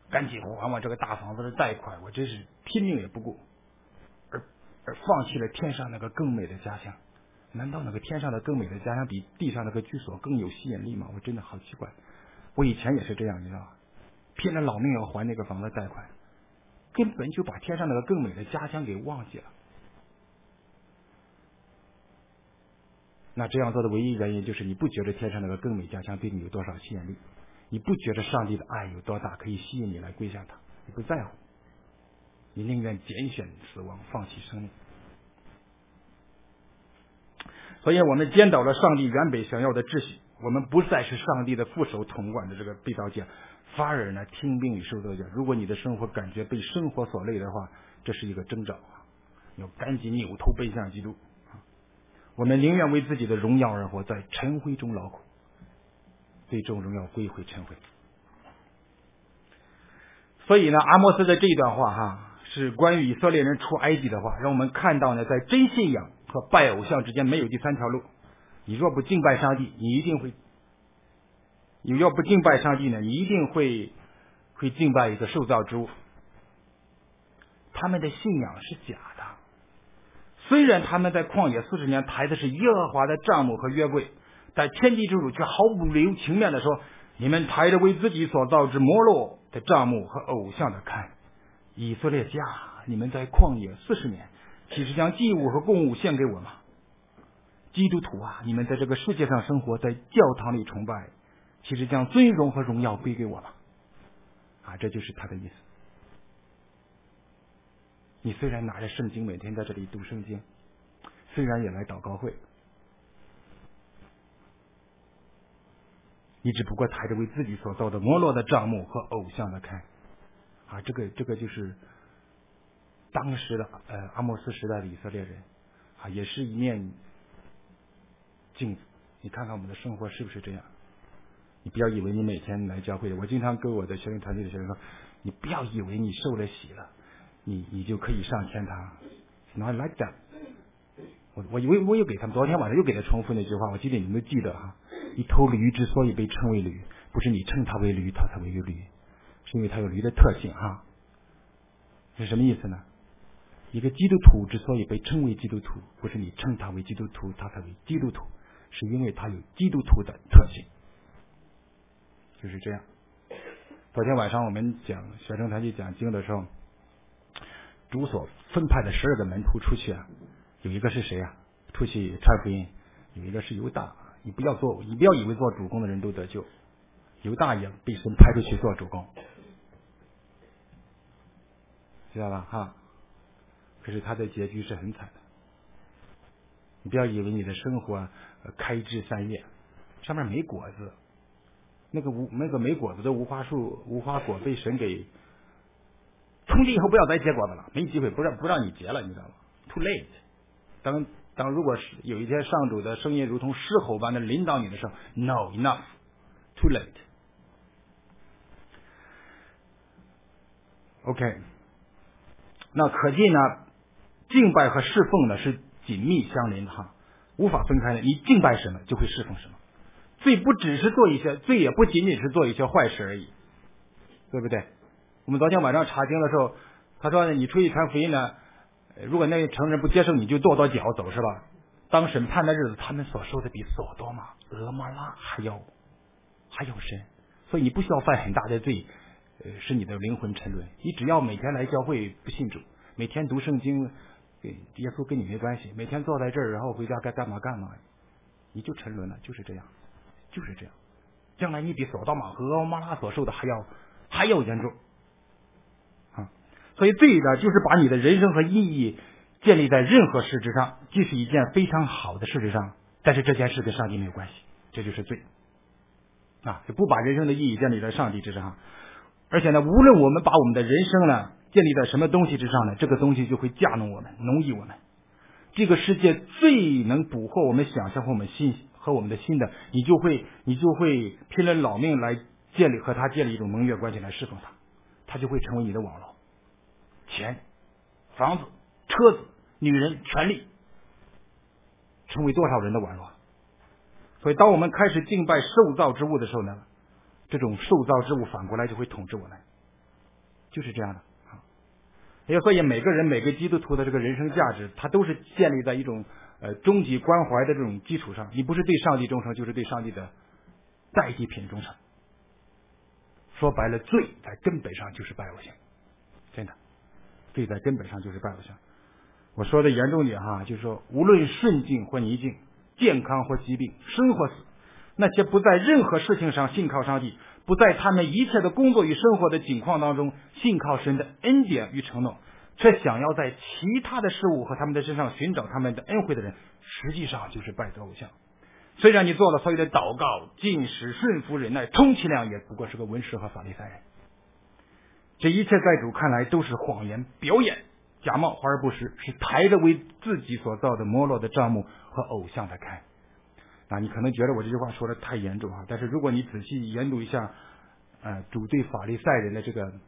赶紧还我这个大房子的贷款，我真是拼命也不顾，而而放弃了天上那个更美的家乡。难道那个天上的更美的家乡比地上那个居所更有吸引力吗？我真的好奇怪。我以前也是这样，你知道吗？拼了老命要还那个房子贷款，根本就把天上那个更美的家乡给忘记了。那这样做的唯一原因就是你不觉得天上那个更美家乡对你有多少吸引力，你不觉得上帝的爱有多大可以吸引你来归向他，你不在乎，你宁愿拣选死亡，放弃生命。所以我们颠倒了上帝原本想要的秩序，我们不再是上帝的副手统管的这个被盗界，反而呢听命于受造界。如果你的生活感觉被生活所累的话，这是一个征兆，要赶紧扭头奔向基督。我们宁愿为自己的荣耀而活，在尘灰中劳苦，最终荣耀归回尘灰。所以呢，阿摩斯的这一段话哈，是关于以色列人出埃及的话，让我们看到呢，在真信仰和拜偶像之间没有第三条路。你若不敬拜上帝，你一定会；你若不敬拜上帝呢，你一定会会敬拜一个受造之物。他们的信仰是假的，虽然他们在旷野四十年抬的是耶和华的帐幕和约柜，但天地之主却毫不留情面的说：“你们抬着为自己所造之摩洛的帐幕和偶像的龛，以色列家，你们在旷野四十年，岂是将祭物和供物献给我吗？基督徒啊，你们在这个世界上生活，在教堂里崇拜，岂是将尊荣和荣耀归给我吗？”啊，这就是他的意思。你虽然拿着圣经每天在这里读圣经，虽然也来祷告会，你只不过抬着为自己所造的摩洛的帐幕和偶像的龛。啊，这个这个就是当时的呃阿摩斯时代的以色列人啊，也是一面镜子。你看看我们的生活是不是这样？你不要以为你每天来教会，我经常跟我的学生团队的学生说，你不要以为你受了洗了，你你就可以上天堂。Not like that。我我我我又给他们，昨天晚上又给他重复那句话，我记得你们都记得哈。一头驴之所以被称为驴，不是你称它为驴，它才为驴，是因为它有驴的特性哈。是什么意思呢？一个基督徒之所以被称为基督徒，不是你称他为基督徒，他才为基督徒，是因为他有基督徒的特性，就是这样。昨天晚上我们讲学生团去讲经的时候，主所分派的十二个门徒出去啊，有一个是谁啊？出去传福音，有一个是犹大。你不要做，你不要以为做主公的人都得救，犹大也被神派出去做主公，知道吧？哈，可是他的结局是很惨的。你不要以为你的生活、呃、开枝散叶，上面没果子，那个无那个没果子的无花树无花果被神给从今以后不要再结果子了，没机会，不让不让你结了，你知道吗 ？Too late。当当如果是有一天上主的声音如同狮吼般的领导你的时候 ，No enough too late。OK， 那可见呢，敬拜和侍奉呢是紧密相连的哈，无法分开的。你敬拜什么就会侍奉什么，罪不只是做一些，罪也不仅仅是做一些坏事而已，对不对？我们昨天晚上查经的时候，他说你出去传福音呢。如果那城人不接受，你就跺跺脚走是吧？当审判的日子，他们所受的比索多玛、俄摩拉还要还要深，所以你不需要犯很大的罪，呃，使你的灵魂沉沦。你只要每天来教会不信主，每天读圣经，耶稣跟你没关系，每天坐在这儿，然后回家该干嘛干嘛，你就沉沦了，就是这样，就是这样。将来你比索多玛和俄摩拉所受的还要还要严重。所以罪呢，就是把你的人生和意义建立在任何事之上，既是一件非常好的事之上，但是这件事跟上帝没有关系，这就是罪啊！就不把人生的意义建立在上帝之上，而且呢，无论我们把我们的人生呢建立在什么东西之上呢，这个东西就会驾弄我们，奴役我们。这个世界最能捕获我们想象和我们心和我们的心的，你就会你就会拼了老命来建立和他建立一种盟约关系来侍奉他，他就会成为你的网络。钱、房子、车子、女人、权利，成为多少人的网络。所以当我们开始敬拜受造之物的时候呢，这种受造之物反过来就会统治我们。 就是这样的啊。也所以每个人每个基督徒的这个人生价值，它都是建立在一种呃终极关怀的这种基础上。你不是对上帝忠诚，就是对上帝的代替品忠诚。说白了，罪在根本上就是拜偶像，真的，罪在根本上就是拜偶像。我说的严重点哈，就是说，无论顺境或逆境，健康或疾病，生或死，那些不在任何事情上信靠上帝，不在他们一切的工作与生活的境况当中信靠神的恩典与承诺，却想要在其他的事物和他们的身上寻找他们的恩惠的人，实际上就是拜得偶像。虽然你做了所有的祷告、禁食、顺服、忍耐，充其量也不过是个文士和法利赛人。这一切在主看来都是谎言、表演、假冒、华而不实，是抬着为自己所造的摩洛的帐幕和偶像的看。啊，你可能觉得我这句话说的太严重啊，但是如果你仔细研读一下，呃，主对法利赛人的这个，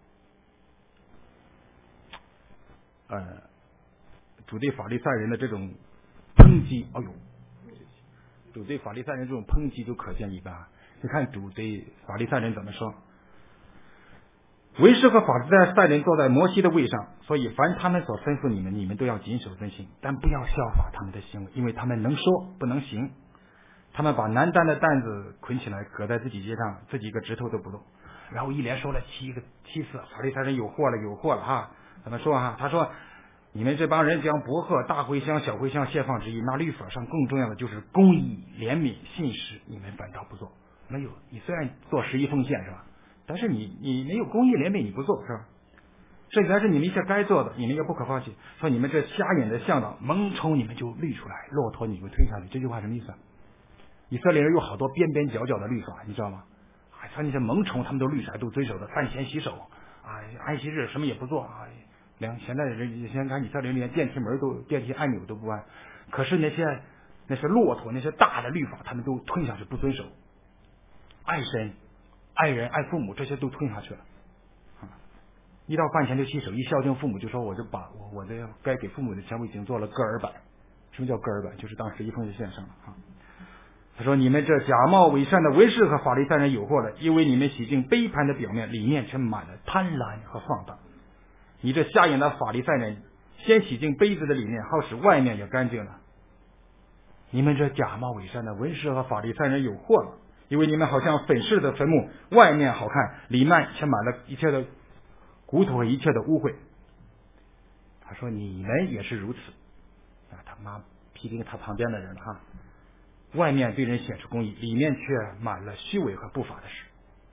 呃，主对法利赛人的这种抨击，哎呦，主对法利赛人这种抨击就可见一斑。你看主对法利赛人怎么说？为师和法利赛人坐在摩西的位上，所以凡他们所吩咐你们，你们都要谨守遵行，但不要效法他们的行为，因为他们能说不能行。他们把难担的担子捆起来，搁在自己肩上，自己一个指头都不动。然后一连说了七个七次，法利赛人有祸了，有祸了哈！怎么说哈？他说：“你们这帮人将薄荷、大茴香、小茴香献放之一，那律法上更重要的就是公义、怜悯、信实，你们反倒不做。没有，你虽然做十一奉献是吧？但是你你没有公义、怜悯，你不做是吧？这才是你们一切该做的，你们也不可放弃。说你们这瞎眼的向导，蒙丑你们就滤出来，骆驼你就推下去。这句话什么意思？以色列人有好多边边角角的律法，你知道吗？啊，像那些萌宠，他们都律法都遵守的，饭前洗手啊，安息日什么也不做啊。连现在的人，现在看以色列人连电梯门都、电梯按钮都不按。可是那些那些骆驼，那些大的律法，他们都吞下去不遵守。爱神、爱人、爱父母，这些都吞下去了。啊，一到饭前就洗手，一孝敬父母就说我就把我我的该给父母的钱我已经做了割耳板。什么叫割耳板？就是当时一封就献上了啊。他说：“你们这假冒伪善的文士和法利赛人有祸了，因为你们洗净杯盘的表面，里面却满了贪婪和放荡。你这瞎眼的法利赛人，先洗净杯子的里面，好使外面也干净了。你们这假冒伪善的文士和法利赛人有祸了，因为你们好像粉饰的坟墓，外面好看，里面却满了一切的骨头和一切的污秽。”他说：“你们也是如此。”啊，他妈批评他旁边的人了哈。外面对人显出公义，里面却满了虚伪和不法的事。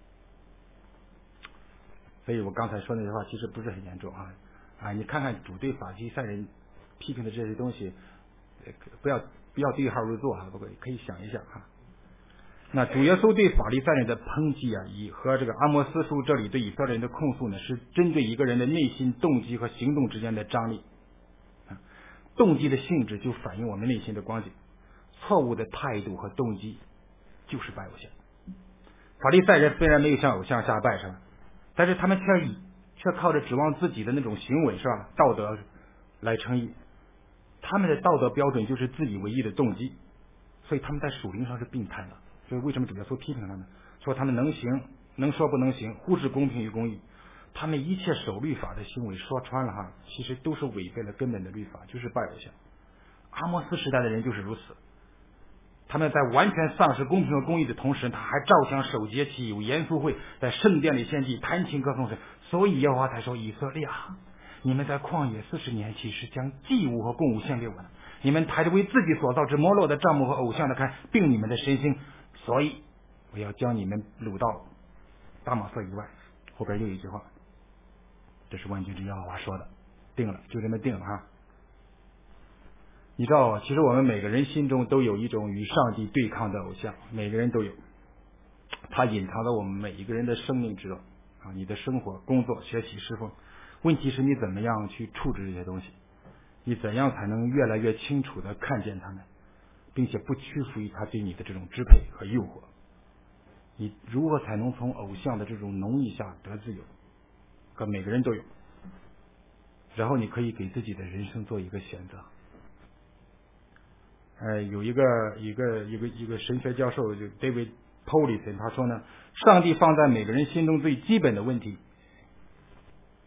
所以我刚才说那句话其实不是很严重啊啊！你看看主对法利赛人批评的这些东西，不要不要对号入座哈，不过可以想一想哈。那主耶稣对法利赛人的抨击啊，以和这个阿摩斯书这里对以色列人的控诉呢，是针对一个人的内心动机和行动之间的张力。啊，动机的性质就反映我们内心的光景。错误的态度和动机就是拜偶像。法利赛人虽然没有向偶像下拜是吧，但是他们却以却靠着指望自己的那种行为是吧，道德来称义。他们的道德标准就是自以为意的动机，所以他们在属灵上是病态的。所以为什么主耶稣批评他们？说他们能行，能说不能行，忽视公平与公义。他们一切守律法的行为，说穿了哈，其实都是违背了根本的律法，就是拜偶像。阿摩斯时代的人就是如此。他们在完全丧失公平和公义的同时，他还照常守节期，有严肃会，在圣殿里献祭，弹琴歌颂神。所以耶和华才说：“以色列啊，你们在旷野四十年，岂是将祭物和供物献给我呢？你们抬着为自己所造之摩洛的帐幕和偶像的看，并你们的神星，所以我要将你们掳到大马色以外。”后边又一句话，这是万军之耶和华说的，定了，就这么定了哈。你知道，其实我们每个人心中都有一种与上帝对抗的偶像，每个人都有，它隐藏在我们每一个人的生命之中啊，你的生活、工作、学习、侍奉。问题是你怎么样去处置这些东西？你怎样才能越来越清楚地看见他们，并且不屈服于他对你的这种支配和诱惑？你如何才能从偶像的这种奴役下得自由？可每个人都有。然后你可以给自己的人生做一个选择。呃，有一个一个一个一个神学教授就 David Paulison 他说呢，上帝放在每个人心中最基本的问题，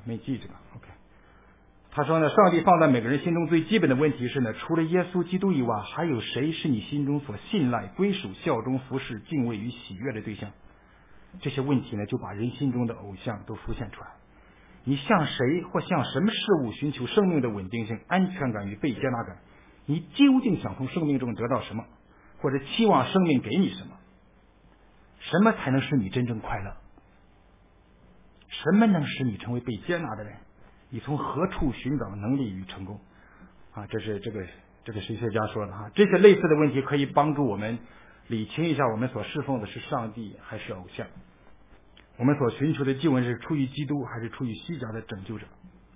没记这个 OK。他说呢，上帝放在每个人心中最基本的问题是呢，除了耶稣基督以外，还有谁是你心中所信赖、归属、效忠、服侍、敬畏与喜悦的对象？这些问题呢，就把人心中的偶像都浮现出来。你向谁或向什么事物寻求生命的稳定性、安全感与被接纳感？你究竟想从生命中得到什么，或者期望生命给你什么？什么才能使你真正快乐？什么能使你成为被接纳的人？你从何处寻找能力与成功？啊，这是这个这个神学家说的哈。这些类似的问题可以帮助我们理清一下，我们所侍奉的是上帝还是偶像？我们所寻求的救恩是出于基督，还是出于虚假的拯救者？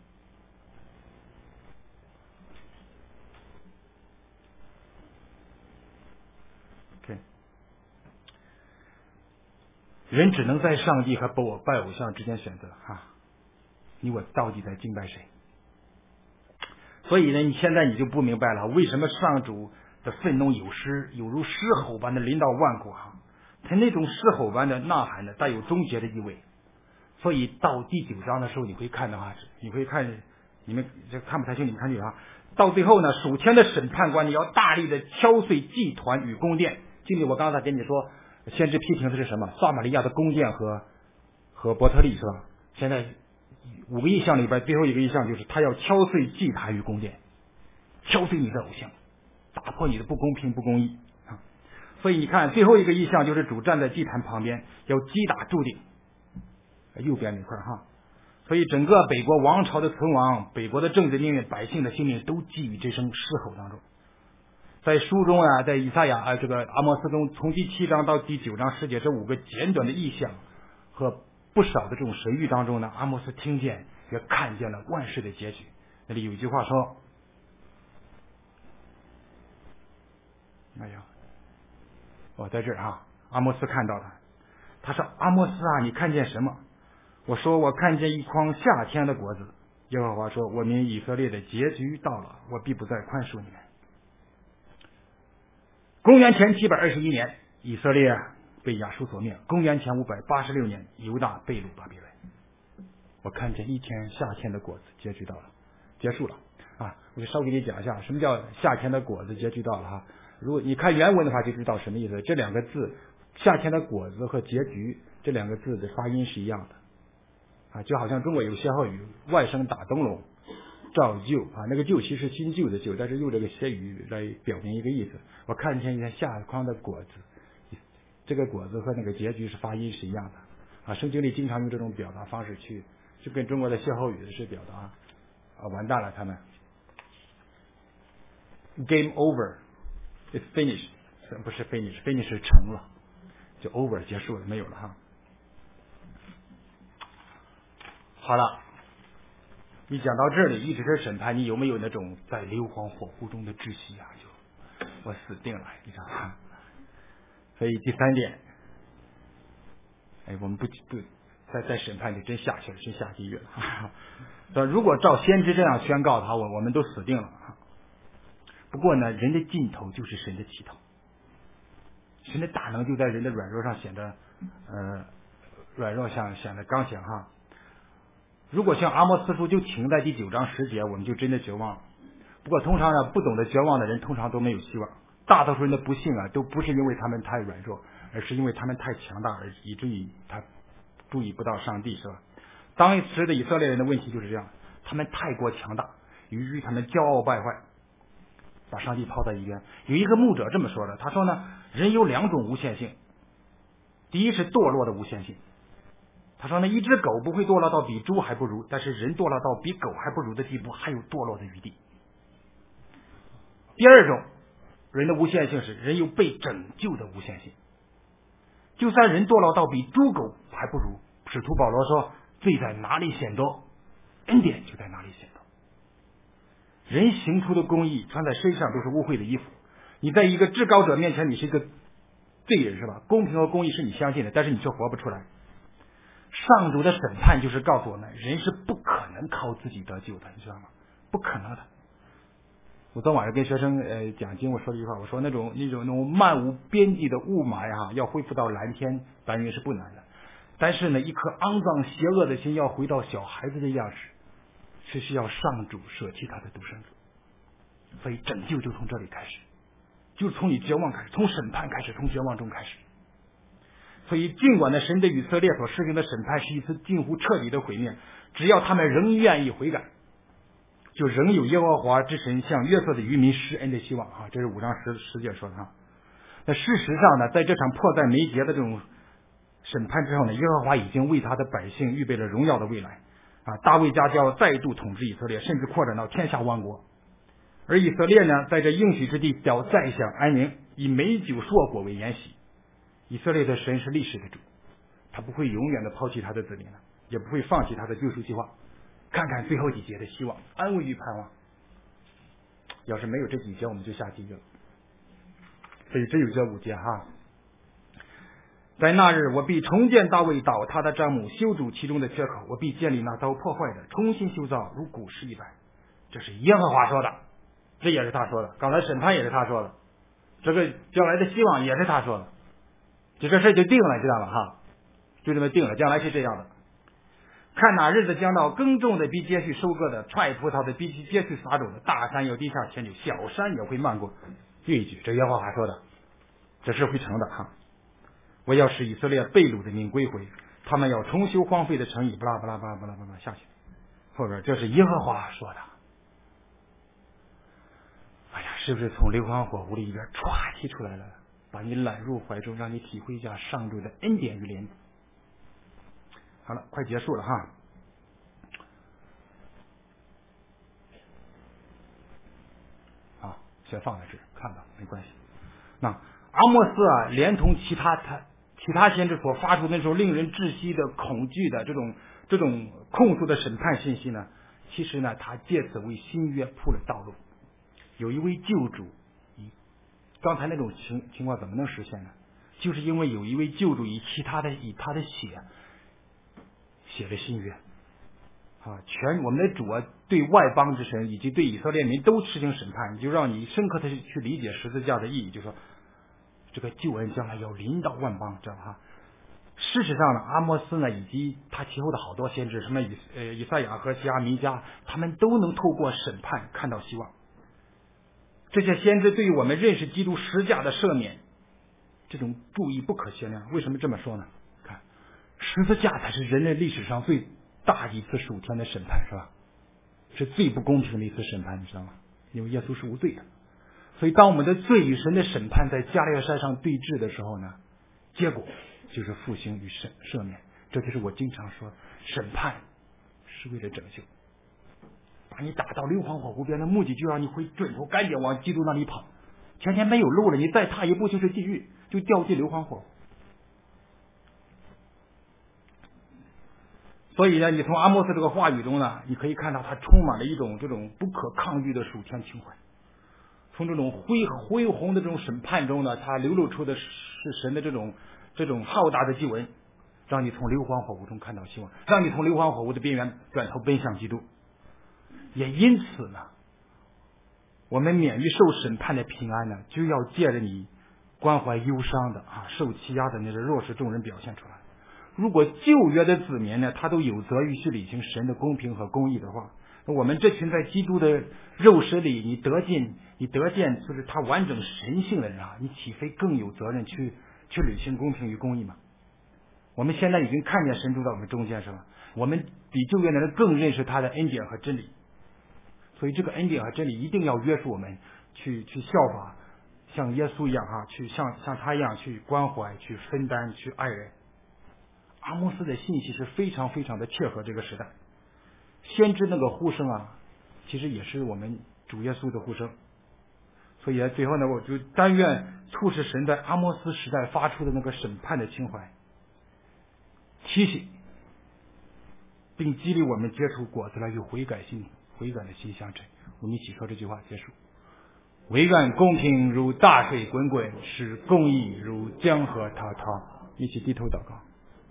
人只能在上帝和拜偶像之间选择啊！你我到底在敬拜谁？所以呢，你现在你就不明白了，为什么上主的愤怒有时有如狮吼般的临到万国啊？他那种狮吼般的呐喊呢，带有终结的意味。所以到第九章的时候，你会看的话，你会看你们这看不太清，你们看这个啊。到最后呢，属天的审判官呢要大力的敲碎祭团与宫殿。记得我刚才跟你说，先知批评的是什么？撒玛利亚的宫殿和和伯特利是吧？现在五个意象里边最后一个意象就是他要敲碎祭坛与宫殿，敲碎你的偶像，打破你的不公平不公义啊！所以你看最后一个意象就是主站在祭坛旁边要击打柱顶，右边那块哈。所以整个北国王朝的存亡，北国的政治命运，百姓的性命都基于这声狮吼当中。在书中啊，在以赛亚啊这个阿摩斯中，从第七章到第九章十节这五个简短的意象和不少的这种神谕当中呢，阿摩斯听见也看见了万事的结局。那里有一句话说，哎呀，我在这儿啊，阿摩斯看到了，他说：“阿摩斯啊，你看见什么？”我说：“我看见一筐夏天的果子。”耶和华说：“我民以色列的结局到了，我必不再宽恕你们。”公元前七百二十一年，以色列被亚述所灭；公元前五百八十六年，犹大被掳巴比伦。我看见一天夏天的果子结局到了，结束了啊！我就稍给你讲一下什么叫夏天的果子结局到了哈。如果你看原文的话，就知道什么意思。这两个字，夏天的果子和结局这两个字的发音是一样的啊，就好像中国有歇后语，外甥打灯笼照旧啊，那个旧其实新旧的旧，但是用这个歇语来表明一个意思。我看见一天夏筐的果子，这个果子和那个结局是发音是一样的啊。圣经里经常用这种表达方式去，就跟中国的歇后语是表达啊，完蛋了，他们 game over it's finished， 不是 finish finish 是成了，就 over 结束了，没有了哈。好了。你讲到这里，一直是审判，你有没有那种在硫磺火湖中的窒息啊？就我死定了，你知道吗？所以第三点，哎，我们不不再再审判就真下去了，真下地狱了。说如果照先知这样宣告他，我我们都死定了。不过呢，人的尽头就是神的起头，神的大能就在人的软弱上显得，呃，软弱上显得刚强哈。如果像阿摩斯书就停在第九章十节，我们就真的绝望了。不过通常呢，不懂得绝望的人通常都没有希望。大多数人的不幸啊，都不是因为他们太软弱，而是因为他们太强大，而以至于他注意不到上帝，是吧？当时的以色列人的问题就是这样，他们太过强大，以至于他们骄傲败坏，把上帝抛在一边。有一个牧者这么说的，他说呢，人有两种无限性，第一是堕落的无限性。他说呢，一只狗不会堕落到比猪还不如，但是人堕落到比狗还不如的地步，还有堕落的余地。第二种人的无限性是人有被拯救的无限性，就算人堕落到比猪狗还不如，使徒保罗说，罪在哪里显多，恩典就在哪里显多。人行出的公义穿在身上都是污秽的衣服，你在一个至高者面前你是一个罪人是吧？公平和公义是你相信的，但是你却活不出来。上主的审判就是告诉我们，人是不可能靠自己得救的，你知道吗？不可能的。我昨晚上跟学生呃讲经，我说了一句话，我说那种那种那种漫无边际的雾霾啊，要恢复到蓝天，白云是不难的。 但是呢，一颗肮脏邪恶的心要回到小孩子的样式，是需要上主舍弃他的独生子。所以拯救就从这里开始，就从你绝望开始，从审判开始，从绝望中开始。所以尽管呢，神对以色列所施行的审判是一次近乎彻底的毁灭，只要他们仍愿意悔改，就仍有耶和华之神向约瑟的渔民施恩的希望啊！这是五章十十节说的哈。那事实上呢，在这场迫在眉睫的这种审判之后呢，耶和华已经为他的百姓预备了荣耀的未来啊！大卫家将再度统治以色列，甚至扩展到天下万国。而以色列呢，在这应许之地要再享安宁，以美酒硕果为筵席。以色列的神是历史的主，他不会永远的抛弃他的子民了，也不会放弃他的救赎计划。看看最后几节的希望，安慰与盼望。要是没有这几节，我们就下地狱了。所以只有这五节哈。在那日，我必重建大卫倒塌的帐幕，修筑其中的缺口，我必建立那遭破坏的，重新修造，如古时一般。这是耶和华说的，这也是他说的。刚才审判也是他说的，这个将来的希望也是他说的。就这事就定了，知道了哈，就这么定了，将来是这样的。看哪日子将到，耕种的必接续收割的，踹葡萄的必须接续撒种的，大山要低下前去，小山也会漫过。越一句，这耶和华说的，这是会成的哈。我要使以色列被掳的民归回，他们要重修荒废的城邑，不拉不拉不拉不拉不拉下去。后边这是耶和华说的。哎呀，是不是从硫磺火湖里边歘提出来了，把你揽入怀中，让你体会一下上主的恩典与怜悯。好了，快结束了哈。好，先放在这儿，看吧，没关系。那阿莫斯啊，连同其他他其他先知所发出那种令人窒息的恐惧的这种这种控诉的审判信息呢，其实呢，他借此为新约铺了道路。有一位救主，刚才那种情情况怎么能实现呢？就是因为有一位救主以其他的以他的血写了新约啊，全我们的主啊，对外邦之神以及对以色列民都实行审判，就让你深刻的去理解十字架的意义，就说这个救恩将来要临到万邦，知道吧？事实上呢，阿摩斯呢，以及他其后的好多先知，什么以呃以赛亚和西阿弥迦，他们都能透过审判看到希望。这些先知对于我们认识基督十架的赦免，这种注意不可限量。为什么这么说呢？看，十字架才是人类历史上最大一次属天的审判，是吧？是最不公平的一次审判，你知道吗？因为耶稣是无罪的。所以当我们的罪与神的审判在加略山上对峙的时候呢，结果就是复兴与赦赦免。这就是我经常说，审判是为了拯救。把你打到硫磺火湖边的目的，就让你回转头赶紧往基督那里跑。前天没有路了，你再踏一步就是地狱，就掉进硫磺火湖。所以呢，你从阿莫斯这个话语中呢，你可以看到他充满了一种这种不可抗拒的属天情怀。从这种恢恢宏的这种审判中呢，他流露出的是神的这种这种浩大的祭文，让你从硫磺火湖中看到希望，让你从硫磺火湖的边缘转头奔向基督。也因此呢，我们免于受审判的平安呢，就要借着你关怀忧伤的啊，受欺压的那个弱势众人表现出来。如果旧约的子民呢，他都有责于去履行神的公平和公义的话，那我们这群在基督的肉身里，你得见你得见就是他完整神性的人啊，你岂非更有责任去去履行公平与公义吗？我们现在已经看见神住在我们中间，是吧？我们比旧约的人更认识他的恩典和真理。所以这个恩典和真理一定要约束我们去去效法，像耶稣一样哈，去像像他一样去关怀、去分担、去爱人。阿摩斯的信息是非常非常的切合这个时代。先知那个呼声啊，其实也是我们主耶稣的呼声。所以最后呢，我就但愿促使神在阿摩斯时代发出的那个审判的情怀，提醒并激励我们结出果子来，与悔改心。悔改的心相称。我们一起说这句话结束。唯愿公平如大水滚滚，使公义如江河滔滔。一起低头祷告。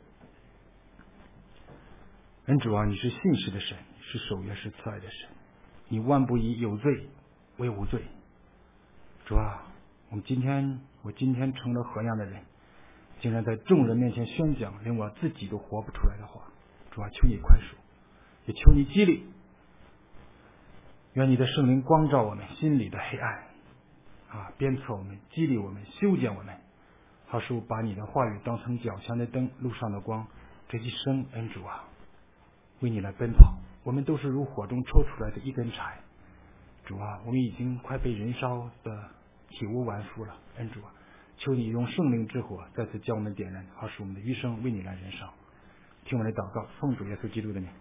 恩主啊，你是信实的神，是守约是慈爱的神，你万不以有罪为无罪。主啊，我们今天我今天成了何样的人？ 竟然在众人面前宣讲连我自己都活不出来的话。主啊，求你宽恕，也求你激励，愿你的圣灵光照我们心里的黑暗啊，鞭策我们，激励我们，修剪我们，好使把你的话语当成脚前的灯，路上的光。这一生恩主啊，为你来奔跑，我们都是如火中抽出来的一根柴。主啊，我们已经快被燃烧的体无完肤了，恩主啊，求你用圣灵之火再次将我们点燃，好使我们的余生为你来燃烧。听我的祷告，奉主耶稣基督的名。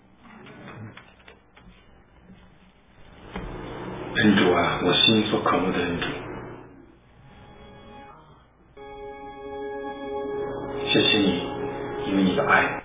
恩主啊，我心所渴慕的恩主，谢谢你，因为你的爱